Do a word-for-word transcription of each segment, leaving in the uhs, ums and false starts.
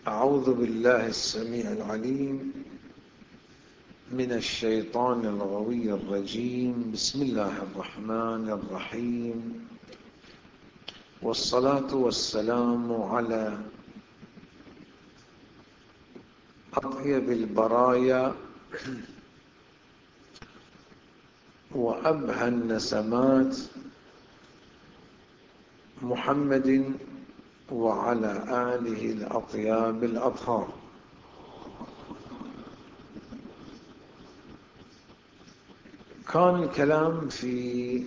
أعوذ بالله السميع العليم من الشيطان الغوي الرجيم. بسم الله الرحمن الرحيم، والصلاة والسلام على أطيب البرايا وأبهى النسمات محمد وعلى آله الأطياب الأطهار. كان الكلام في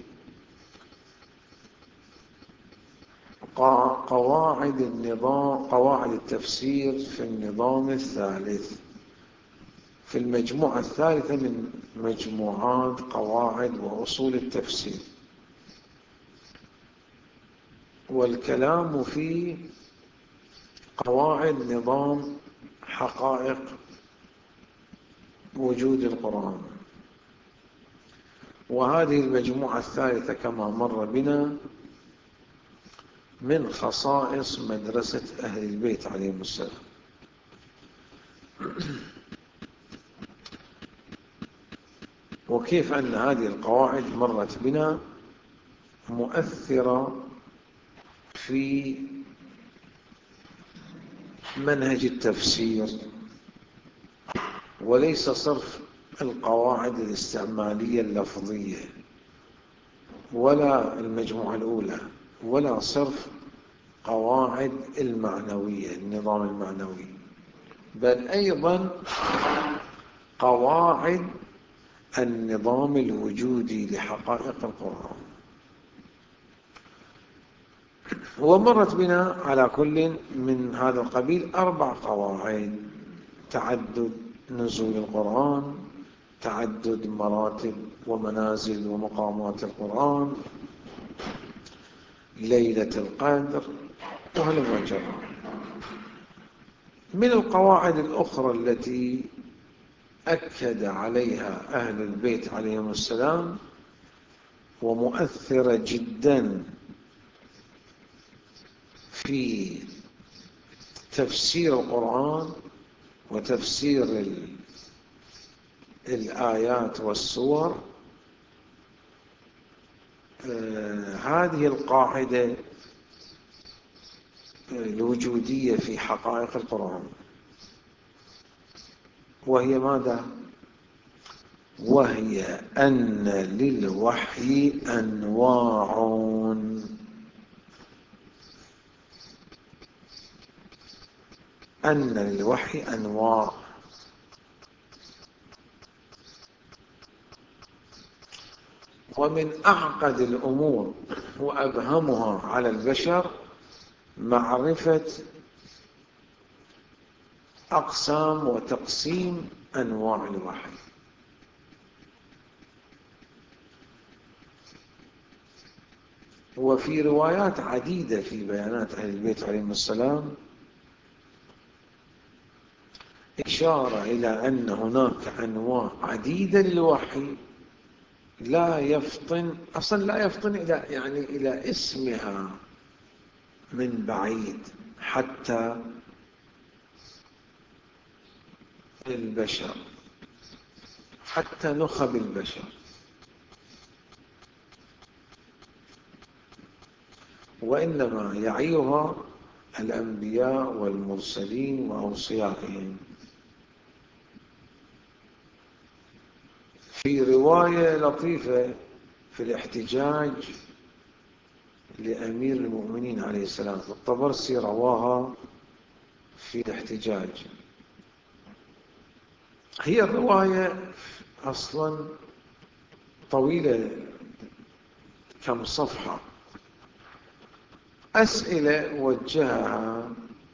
قواعد النظام قواعد التفسير في النظام الثالث، في المجموعة الثالثة من مجموعات قواعد وأصول التفسير، والكلام في قواعد نظام حقائق وجود القرآن. وهذه المجموعة الثالثة كما مر بنا من خصائص مدرسة أهل البيت عليهم السلام. وكيف أن هذه القواعد مرت بنا مؤثرة في منهج التفسير، وليس صرف القواعد الاستعمالية اللفظية ولا المجموعة الأولى، ولا صرف قواعد المعنوية النظام المعنوي، بل أيضا قواعد النظام الوجودي لحقائق القرآن. ومرت بنا على كل من هذا القبيل أربع قواعد: تعدد نزول القرآن، تعدد مراتب ومنازل ومقامات القرآن، ليلة القدر، وهلم جرا. من القواعد الأخرى التي أكد عليها أهل البيت عليهم السلام ومؤثرة جدا في تفسير القرآن وتفسير الآيات والسور، آه هذه القاعدة الوجودية في حقائق القرآن، وهي ماذا؟ وهي أن للوحي أنواع، أن للوحي أنواع، ومن أعقد الأمور وأبهمها على البشر معرفة أقسام وتقسيم أنواع الوحي. وفي روايات عديدة في بيانات أهل البيت عليهم السلام إشارة إلى أن هناك أنواع عديدة للوحي لا يفطن أصلا لا يفطن إلى يعني إلى اسمها من بعيد حتى البشر، حتى نخب البشر. وإنما يعيها الأنبياء والمرسلين وأوصيائهم. في رواية لطيفة في الاحتجاج لأمير المؤمنين عليه السلام، الطبرسي رواها في الاحتجاج. هي الرواية أصلا طويلة كم صفحة، أسئلة وجهها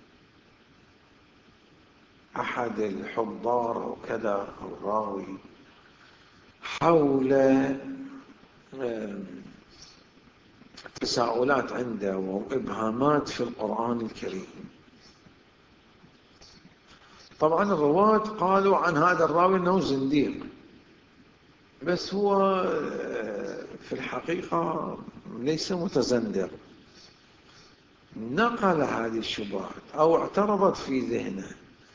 أحد الحضار أو كذا أو راوي حول تساؤلات عنده وإبهامات في القرآن الكريم. طبعا الرواة قالوا عن هذا الراوي أنه زنديق، بس هو في الحقيقة ليس متزندق، نقل هذه الشبهات أو اعترضت في ذهنه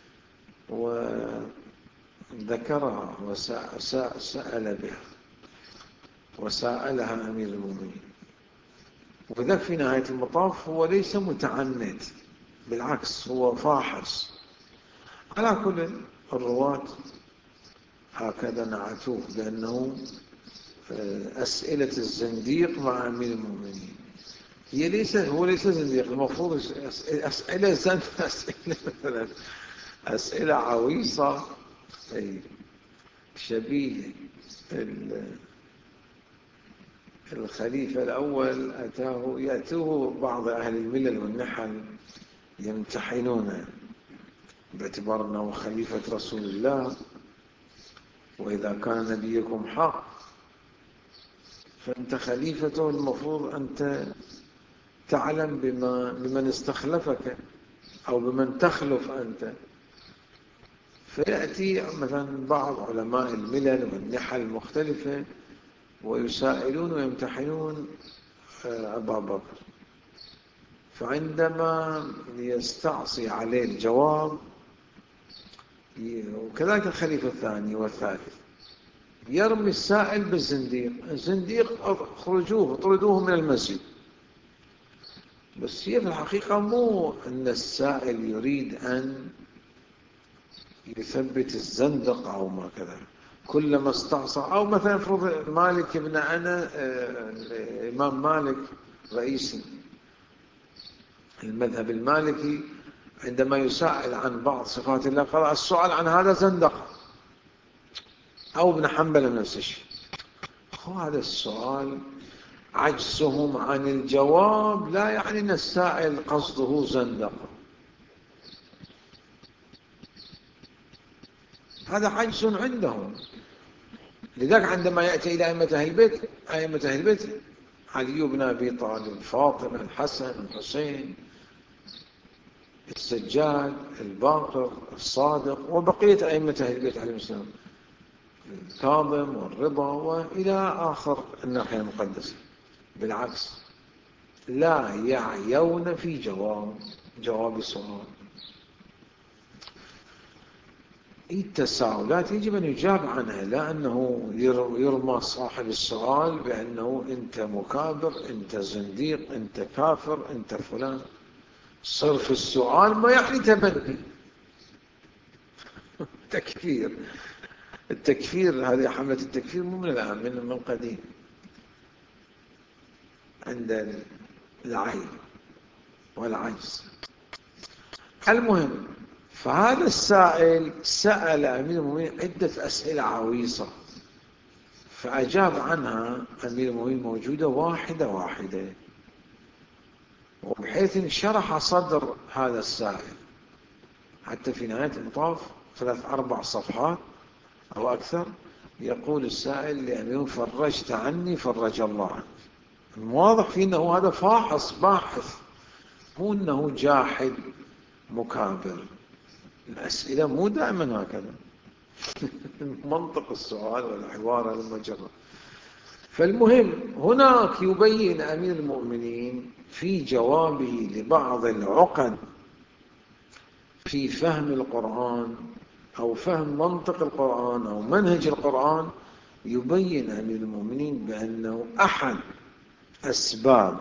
وذكرها وسأل بها وسألها أمير المؤمنين. وذلك في نهاية المطاف هو ليس متعنت، بالعكس هو فاحص. على كل الرواة هكذا نعتوه بأنه أسئلة الزنديق مع أمير المؤمنين هي ليس هو ليس زنديق، المفروض أسئلة زند أسئلة مثلا أسئلة عويصة شبيه الخليفة الأول أتاه يأتوه بعض أهل الملل والنحل يمتحنونه باعتبار أنه خليفة رسول الله، وإذا كان نبيكم حق فأنت خليفته، المفروض أنت تعلم بما بمن استخلفك أو بمن تخلف أنت. فيأتي مثلا بعض علماء الملل والنحل المختلفة ويسائلون ويمتحنون أبا بكر، فعندما يستعصي عليه الجواب، وكذلك الخليفة الثاني والثالث، يرمي السائل بالزنديق. الزنديق اخرجوه اطردوه من المسجد. بس هي في الحقيقة مو أن السائل يريد أن يثبت الزندق أو ما كذا. كلما استعصى، أو مثلا فرض مالك ابن أنا الإمام مالك رئيس المذهب المالكي، عندما يسأل عن بعض صفات الله قال السؤال عن هذا زندق، أو ابن حنبل نفس الشيء. هذا السؤال عجزهم عن الجواب لا يعني أن السائل قصده زندق، هذا عجز عندهم. لذلك عندما يأتي إلى أئمة أهل البيت، أئمة أهل البيت علي بن أبي طالب، فاطمة، الحسن، الحسين، السجاد، الباقر، الصادق، وبقية أئمة أهل البيت عليهم السلام، الكاظم والرضا وإلى آخر الناحية المقدسة، بالعكس لا يعيون في جواب جواب السؤال. التساؤلات يجب أن يجاب عنها، لا أنه يرمى صاحب السؤال بأنه أنت مكابر، أنت زنديق، أنت كافر، أنت فلان. صرف السؤال ما يعني تبني تكفير. التكفير هذه حملة التكفير مو من الآن، من من قديم عند العين والعجز. المهم، فهذا السائل سأل أمير المؤمنين عدة أسئلة عويصة، فأجاب عنها أمير المؤمنين موجودة واحدة واحدة، وبحيث انشرح صدر هذا السائل حتى في نهاية المطاف ثلاث أربع صفحات أو أكثر يقول السائل لأمير فرجت عني فرج الله عنك. واضح فيه أنه هذا فاحص باحث، مو أنه جاحد مكابر. الأسئلة مو دائما هكذا منطق السؤال والحوار المجرد. فالمهم هناك يبين أمير المؤمنين في جوابه لبعض العقد في فهم القرآن أو فهم منطق القرآن أو منهج القرآن، يبين أمير المؤمنين بأنه أحد أسباب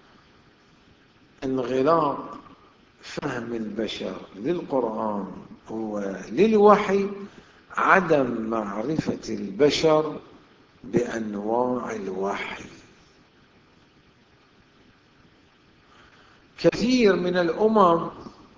انغلاق فهم البشر للقرآن وللوحي عدم معرفة البشر بأنواع الوحي. كثير من الأمم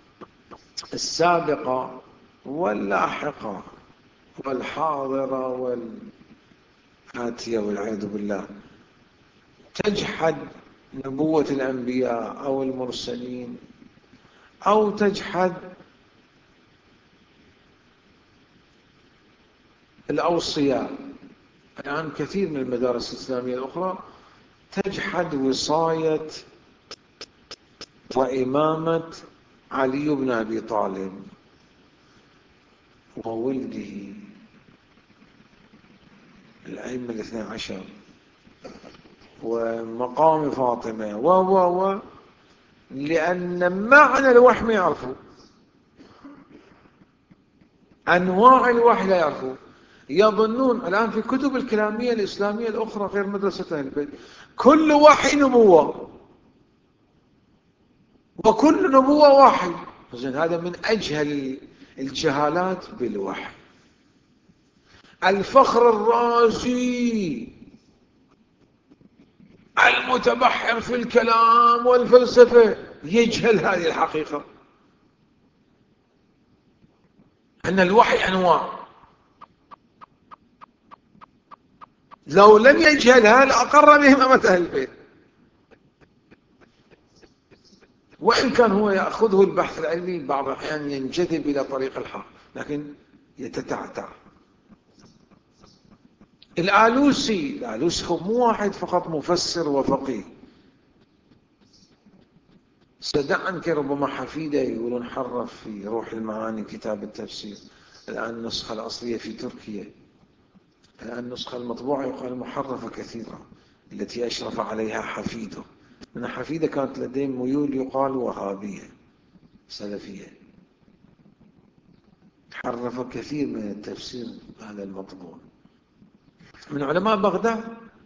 السابقة واللاحقة والحاضرة والآتية والعياذ بالله تجحد نبوة الأنبياء أو المرسلين، أو تجحد الأوصياء. الآن كثير من المدارس الإسلامية الأخرى تجحد وصاية وإمامة علي بن أبي طالب وولده الأئمة الاثنى عشر ومقام فاطمة و و و لأن معنى الوحي ما يعرفه، أنواع الوحي لا يعرفه. يظنون الآن في كتب الكلامية الإسلامية الأخرى غير مدرسة أهل البيت كل وحي نبوة، وكل نبوة وحي. زين، هذا من أجهل الجهالات بالوحي. الفخر الرازي المتبحر في الكلام والفلسفة يجهل هذه الحقيقة، أن الوحي أنواع. لو لم يجهلها لأقر بهم أمة أهل البيت، وإن كان هو يأخذه البحث العلمي بعض الأحيان ينجذب إلى طريق الحق، لكن يتتعتع. الآلوسي الآلوسي هو مو واحد فقط مفسر وفقيه، سدع عنك ربما حفيده يقولون حرف في روح المعاني كتاب التفسير، الآن النسخة الأصلية في تركيا، الآن النسخة المطبوعة يقال محرفة كثيرة التي أشرف عليها حفيده، من حفيده كانت لديهم ميول يقال وهابية سلفية، حرف كثير من التفسير هذا المطبوع من علماء بغداد،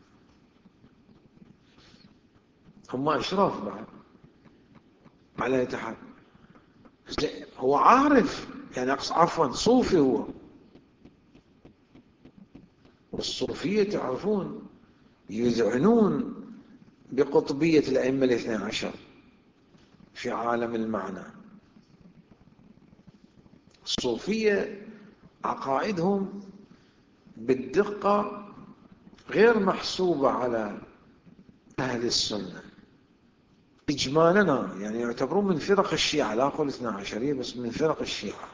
هم أشراف بعد على يتحد. هو عارف، يعني عفوا صوفي هو، والصوفية تعرفون يذعنون بقطبية الأئمة الاثنى عشر في عالم المعنى. الصوفية عقائدهم بالدقة غير محسوبة على أهل السنة إجمالنا، يعني يعتبرون من فرق الشيعة، لا أقول اثنى عشرية بس من فرق الشيعة.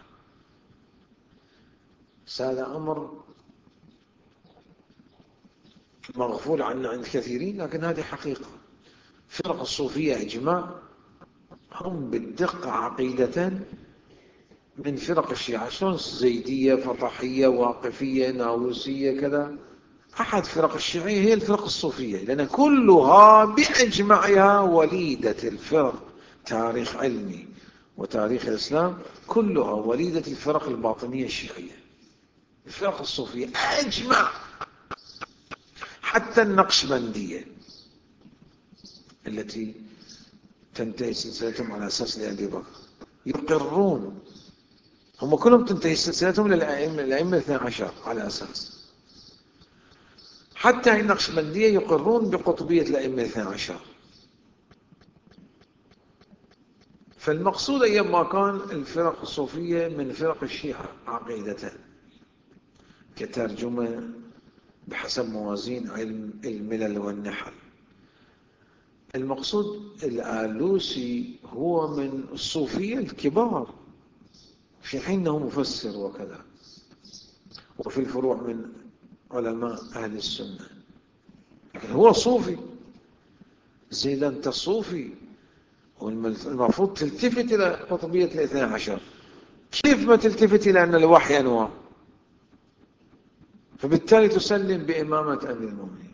هذا أمر مغفول عنه عند كثيرين، لكن هذه حقيقة. فرق الصوفية إجماع هم بالدقة عقيدة من فرق الشيعة، شلون زيدية فطحية واقفية ناووسية كذا. أحد فرق الشيعية هي الفرق الصوفية، لأن كلها بأجمعها وليدة الفرق، تاريخ علمي وتاريخ الإسلام كلها وليدة الفرق الباطنية الشيعية. الفرق الصوفية أجمع، حتى النقشبندية التي تنتهي سلسلتهم على أساس لأبي بكر يقرون، هم كلهم تنتهي سلسلتهم للأئمة الأئمة الاثنى عشر على أساس، حتى النقشبندية يقرون بقطبية الأئمة الاثنى عشر. فالمقصود أيام ما كان الفرق الصوفية من فرق الشيعة عقيدة كترجمة بحسب موازين علم الملل والنحل. المقصود الآلوسي هو من الصوفية الكبار، في حين أنه مفسر وكذا، وفي الفروع من علماء أهل السنة، لكن هو صوفي. زي أنت صوفي والمفروض تلتفت إلى قطبية الاثنى عشر، كيف ما تلتفت إلى أن الوحي أنواع؟ فبالتالي تسلم بإمامة أمير المؤمنين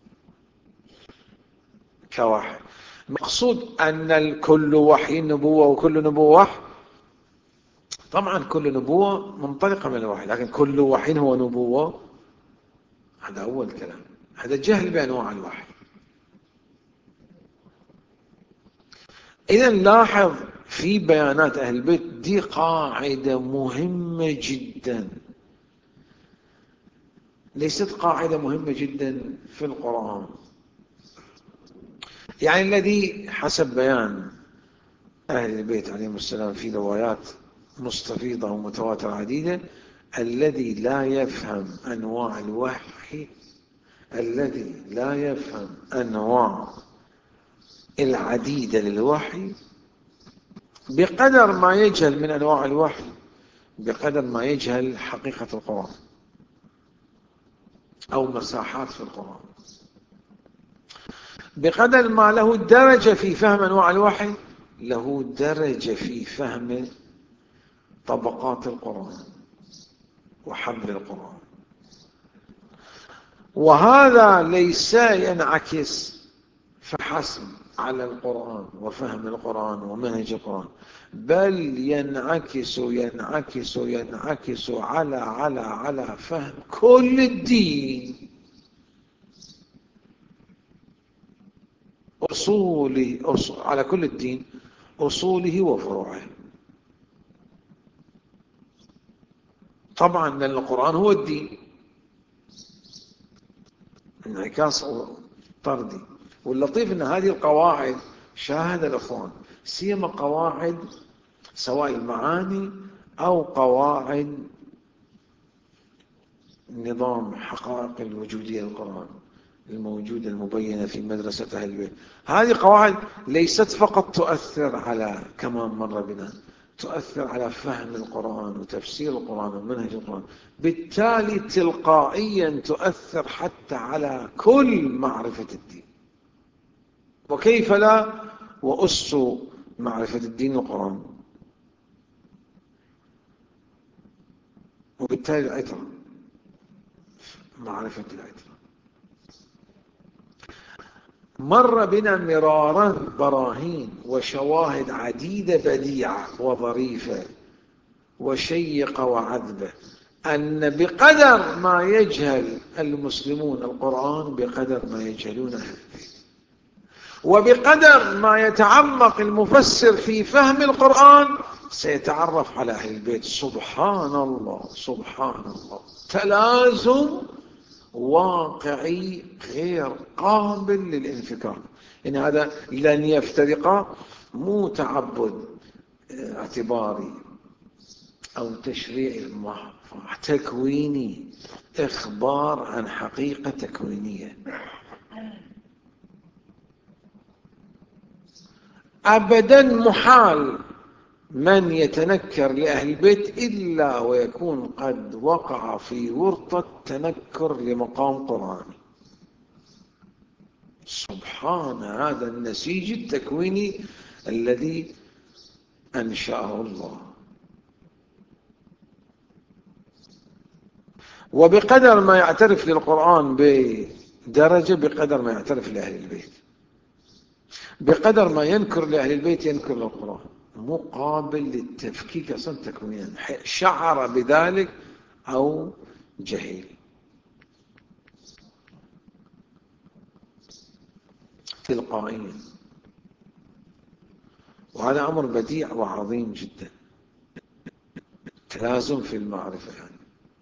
كواحد. المقصود أن الكل وحي نبوة وكل نبوة وحي، طبعا كل نبوة منطلقة من الوحي، لكن كل وحي هو نبوة، هذا أول كلام، هذا جهل بأنواع الوحي. إذا لاحظ في بيانات أهل البيت دي قاعدة مهمة جدا، ليست قاعدة مهمة جدا في القرآن. يعني الذي حسب بيان أهل البيت عليهم السلام في روايات مستفيضة ومتواترة عديدة، الذي لا يفهم أنواع الوحي، الذي لا يفهم أنواع العديدة للوحي، بقدر ما يجهل من أنواع الوحي بقدر ما يجهل حقيقة القرآن أو مساحات في القرآن. بقدر ما له درجة في فهم أنواع الوحي له درجة في فهم طبقات القرآن وحبل القرآن. وهذا ليس ينعكس فحسب على القرآن وفهم القرآن ومنهج القرآن، بل ينعكس ينعكس ينعكس على على على فهم كل الدين، أصوله أصول على كل الدين، أصوله وفروعه. طبعا لأن القرآن هو الدين، انعكاس طردي. واللطيف أن هذه القواعد شاهد الأخوان، سيما قواعد سواء المعاني أو قواعد نظام حقائق الوجودية للقرآن الموجودة المبينة في مدرسة أهل البيت. هذه قواعد ليست فقط تؤثر على كما مر بنا، تؤثر على فهم القرآن وتفسير القرآن ومنهج القرآن، بالتالي تلقائيا تؤثر حتى على كل معرفة الدين. وكيف لا وأس معرفة الدين القرآن، وبالتالي العترة، معرفة العترة. مر بنا مرارا براهين وشواهد عديدة بديعة وظريفة وشيقة وعذبة أن بقدر ما يجهل المسلمون القرآن بقدر ما يجهلون أهل البيت، وبقدر ما يتعمق المفسر في فهم القرآن سيتعرف على أهل البيت. سبحان الله سبحان الله، تلازم واقعي غير قابل للانفكاك. إن هذا لن يفترقا، مو تعبد اعتباري أو تشريعي محض، تكويني، إخبار عن حقيقة تكوينية. أبدا محال من يتنكر لأهل البيت إلا ويكون قد وقع في ورطة تنكر لمقام قرآني. سبحان هذا النسيج التكويني الذي أنشأه الله. وبقدر ما يعترف للقرآن بدرجة بقدر ما يعترف لأهل البيت، بقدر ما ينكر لأهل البيت ينكر للقرآن، مقابل للتفكيك أصلا تكوينيا، شعر بذلك أو جهيل. تلقائيا. وهذا أمر بديع وعظيم جدا، تلازم في المعرفة يعني.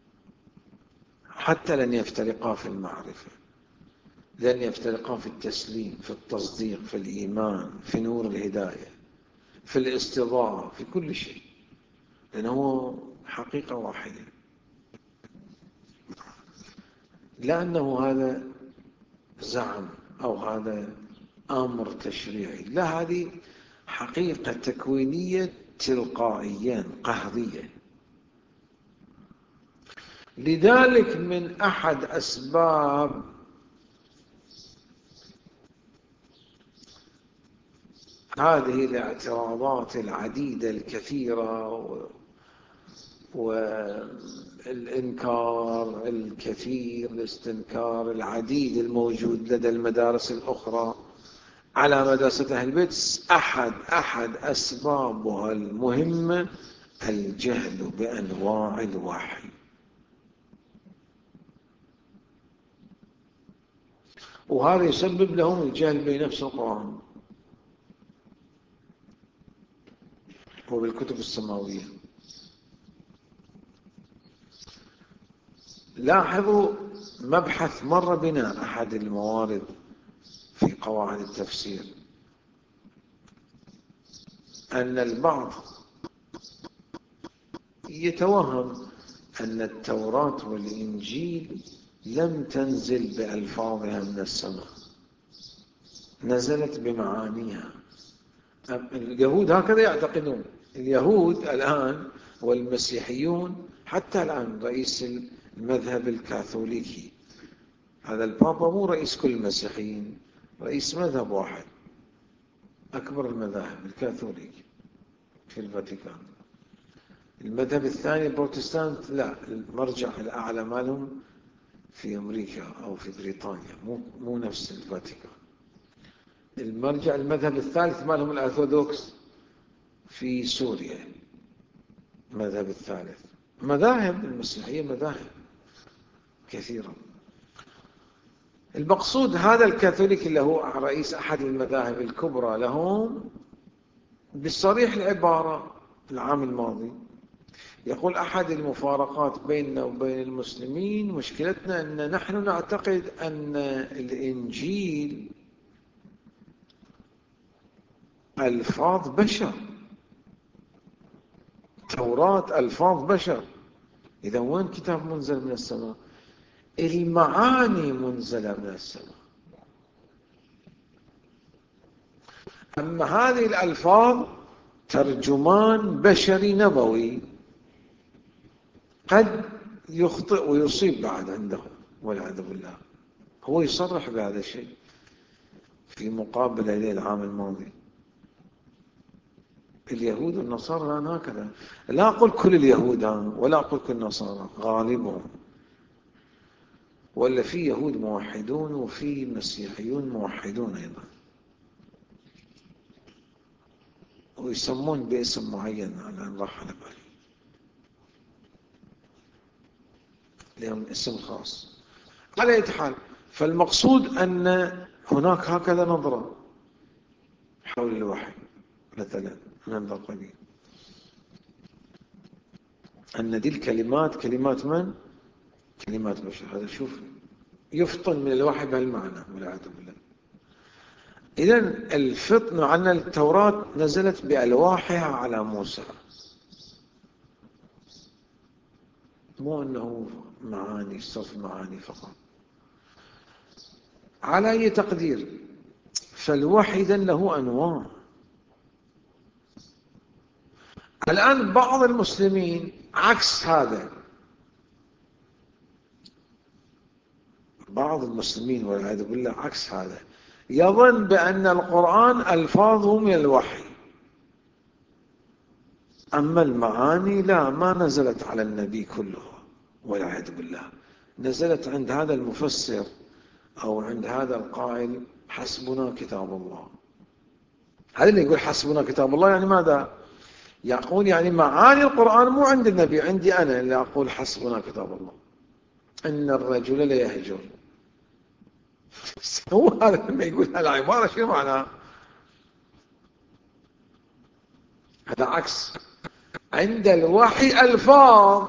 حتى لن يفترقا في المعرفة، لن يفترقا في التسليم، في التصديق، في الإيمان، في نور الهداية، في الاستضاءة، في كل شيء، لأنه حقيقة واحدة. لأنه هذا زعم أو هذا أمر تشريعي، لا، هذه حقيقة تكوينية تلقائيا قهرية. لذلك من أحد أسباب هذه الاعتراضات العديدة الكثيرة والإنكار الكثير، الاستنكار العديد الموجود لدى المدارس الأخرى على مدرسة أهل البيت، أحد أحد أسبابها المهمة الجهل بأنواع الوحي. وهذا يسبب لهم الجهل بنفس القرآن وبالكتب السماوية. لاحظوا مبحث مر بنا أحد الموارد في قواعد التفسير، أن البعض يتوهم أن التوراة والإنجيل لم تنزل بألفاظها من السماء، نزلت بمعانيها. اليهود هكذا يعتقدون. اليهود الآن والمسيحيون حتى الآن، رئيس المذهب الكاثوليكي، هذا البابا مو رئيس كل المسيحيين، رئيس مذهب واحد، أكبر المذاهب الكاثوليكي في الفاتيكان. المذهب الثاني البروتستانت لا، المرجع الأعلى مالهم في أمريكا أو في بريطانيا، مو مو نفس الفاتيكان. المرجع المذهب الثالث مالهم الأرثوذكس في سوريا، المذهب الثالث. مذاهب المسيحية مذاهب كثيرة. المقصود هذا الكاثوليك اللي هو رئيس أحد المذاهب الكبرى لهم بالصريح العبارة العام الماضي يقول أحد المفارقات بيننا وبين المسلمين مشكلتنا أن نحن نعتقد أن الإنجيل ألفاظ بشر، توراة ألفاظ بشر. إذا وين كتاب منزل من السماء؟ المعاني منزلة من السماء، أما هذه الألفاظ ترجمان بشري نبوي قد يخطئ ويصيب بعد عنده والعياذ بالله. هو يصرح بهذا الشيء في مقابلة إليه العام الماضي. اليهود والنصارى الآن هكذا، لا أقول كل اليهود ولا أقول كل النصارى، غالبهم، ولا في يهود موحدون وفي مسيحيون موحدون أيضا، ويسمون باسم معين الآن راح على بالي، لهم اسم خاص. على أي حال، فالمقصود أن هناك هكذا نظرة حول الوحي مثلا من ذا القبيل، أن دي الكلمات كلمات من؟ كلمات بشر. هذا شوف يفطن من الوحي بهالمعنى والعياذ بالله. إذن الفطن عن التوراة نزلت بألواحها على موسى، مو أنه معاني صف معاني فقط. على أي تقدير، فالوحي إذن له أنواع. الآن بعض المسلمين عكس هذا، بعض المسلمين والعياذ بالله عكس هذا، يظن بأن القرآن ألفاظه من الوحي، أما المعاني لا، ما نزلت على النبي كله والعياذ بالله، نزلت عند هذا المفسر أو عند هذا القائل حسبنا كتاب الله. هذا اللي يقول حسبنا كتاب الله يعني ماذا؟ يقول يعني معاني القرآن مو عند النبي، عندي أنا اللي أقول حسبنا كتاب الله. إن الرجل لا يهجر، هو هذا لما يقول هالعبارة شو معناها؟ هذا عكس. عند الوحي ألفاظ،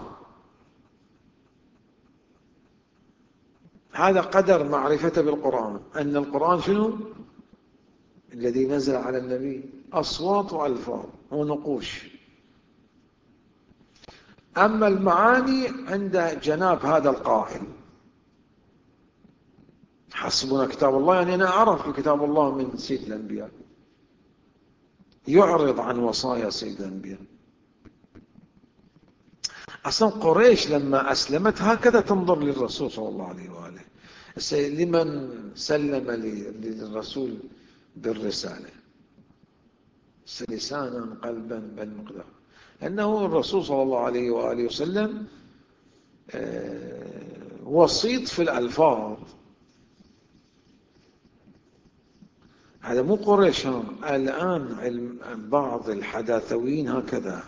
هذا قدر معرفته بالقرآن، أن القرآن شنو؟ الذي نزل على النبي أصوات وألفاظ ونقوش. أما المعاني عند جناب هذا القائل حسبنا كتاب الله، يعني أنا أعرف كتاب الله من سيد الأنبياء، يعرض عن وصايا سيد الأنبياء. أصلا قريش لما أسلمت هكذا تنظر للرسول صلى الله عليه وآله، لمن سلم للرسول بالرسالة لسانا قلبا بل مقدار، أنه الرسول صلى الله عليه وآله وسلم وسيط في الألفاظ. هذا مو قريش، الآن علم بعض الحداثويين هكذا،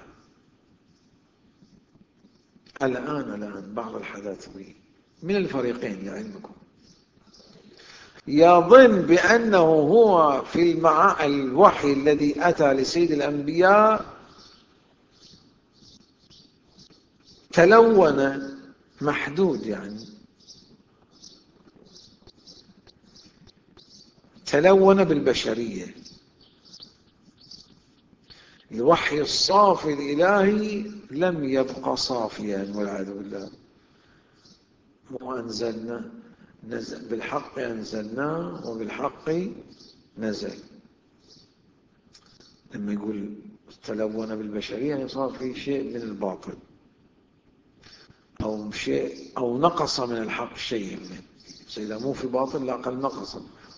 الآن الآن بعض الحداثويين من الفريقين لعلمكم يظن بأنه هو في المع... الوحي الذي أتى لسيد الأنبياء تلون محدود، يعني تلون بالبشرية. الوحي الصافي الإلهي لم يبقى صافيا والعياذ بالله. وأنزلنا نزل بالحق، أنزلناه وبالحق نزل. لما يقول تلون بالبشرية يعني صار في شيء من الباطل أو شيء أو نقص من الحق شيء منه، إذا مو في باطل لا أقل نقص.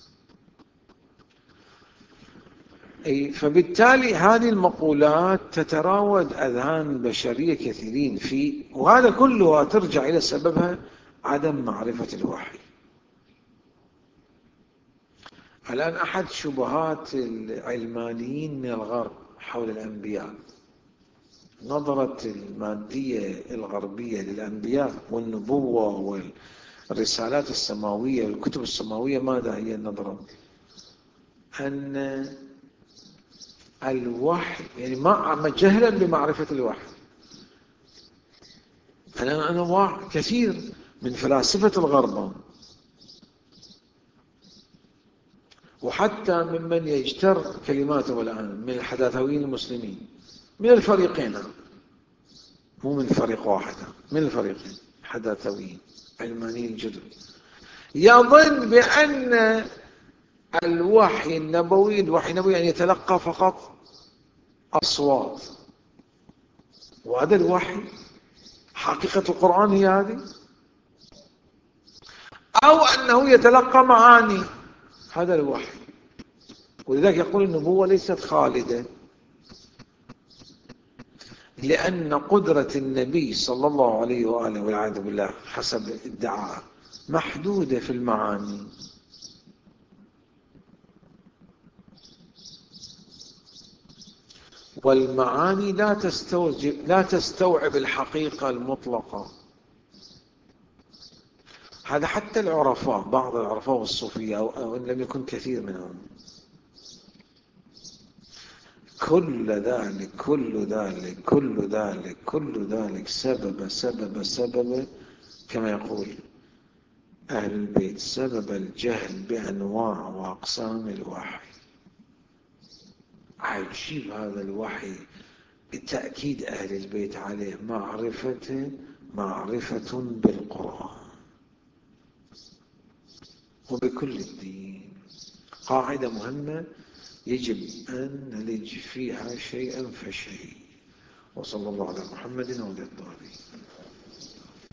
أي فبالتالي هذه المقولات تتراود أذهان بشرية كثيرين فيه، وهذا كله ترجع إلى سببها عدم معرفة الوحي. الآن أحد شبهات العلمانيين من الغرب حول الأنبياء نظرة المادية الغربية للأنبياء والنبوة والرسالات السماوية والكتب السماوية. ماذا هي النظرة؟ أن الوحي يعني ما جهلا بمعرفة الوحي. أنا أنا كثير من فلاسفة الغرب وحتى ممن يجتر كلماته الآن من الحداثويين المسلمين من الفريقين، مو من فريق واحد، من الفريقين حداثويين علمانيين جدد، يظن بأن الوحي النبوي الوحي النبوي يعني يتلقى فقط أصوات، وهذا الوحي حقيقة القرآن هي هذه، أو أنه يتلقى معاني، هذا الوحي. ولذلك يقول النبوة ليست خالدة، لأن قدرة النبي صلى الله عليه وآله والعياذ بالله حسب الادعاء محدودة في المعاني. والمعاني لا تستوجب لا تستوعب الحقيقة المطلقة. هذا حتى العرفاء، بعض العرفاء والصوفية أو إن لم يكن كثير منهم، كل ذلك كل ذلك كل ذلك كل ذلك سبب سبب سبب كما يقول أهل البيت سبب الجهل بأنواع وأقسام الوحي. عجيب هذا الوحي بتأكيد أهل البيت عليه معرفة معرفة بالقرآن وبكل الدين. قاعدة مهمة يجب أن نلج فيها شيئا فشيء. وصلى الله على محمد وعلى آله.